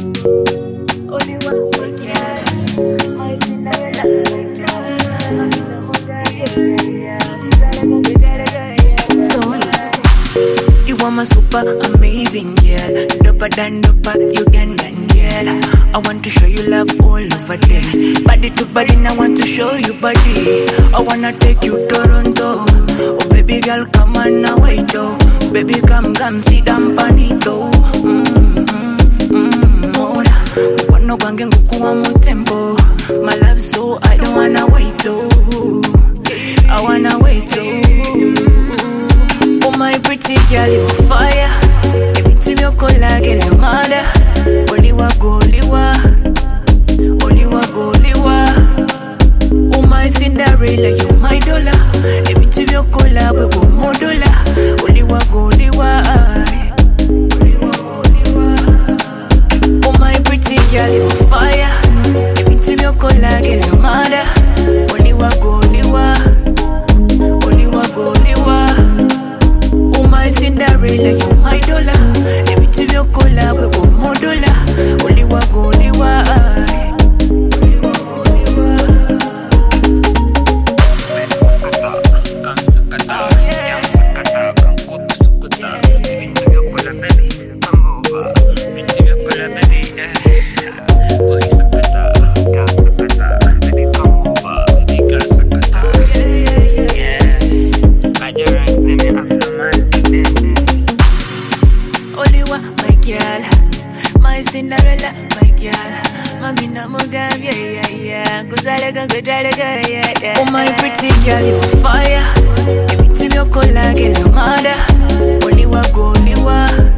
Only one my girl, my Cinderella, my girl. So you are my super amazing girl, doper than doper, you can girl. I want to show you love all over this. Body to body, I want to show you body. I wanna take you to Toronto. Oh baby girl, come on now, wait oh. Baby come sit down panito. Mkono kwange ngukuwa mutempo. My love so I don't wanna wait oh. I wanna wait oh. Oh my pretty girl, you fire. Give it to me, cola, get your mother. Oliwa goliwa, oliwa goliwa. Oh my Cinderella, you my dollar. Let me to your cola, we go more dollar. Oliwa goliwa, oliwa goliwa. Oh my pretty girl, you fire. Let me to your cola, get your mother. Oliwa goliwa, oliwa goliwa. Oh my Cinderella, you my dollar. Let me to your cola, we go more dollar. Oliwa goliwa, oliwa goliwa. Come sakata, jam sakata, come put sukuta. Into your cola baby, come over. Into your cola baby, boy sakata, girl sakata, baby come over, baby girl sakata. Yeah, by the ranks they me after man. Oliwa, my girl, my Cinderella, my girl. Mami na mugabe, yeah. Kuzalega, yeah. Oh my pretty girl, you fire. Give it to me, cola, get your mother. Oliwa, goliwa.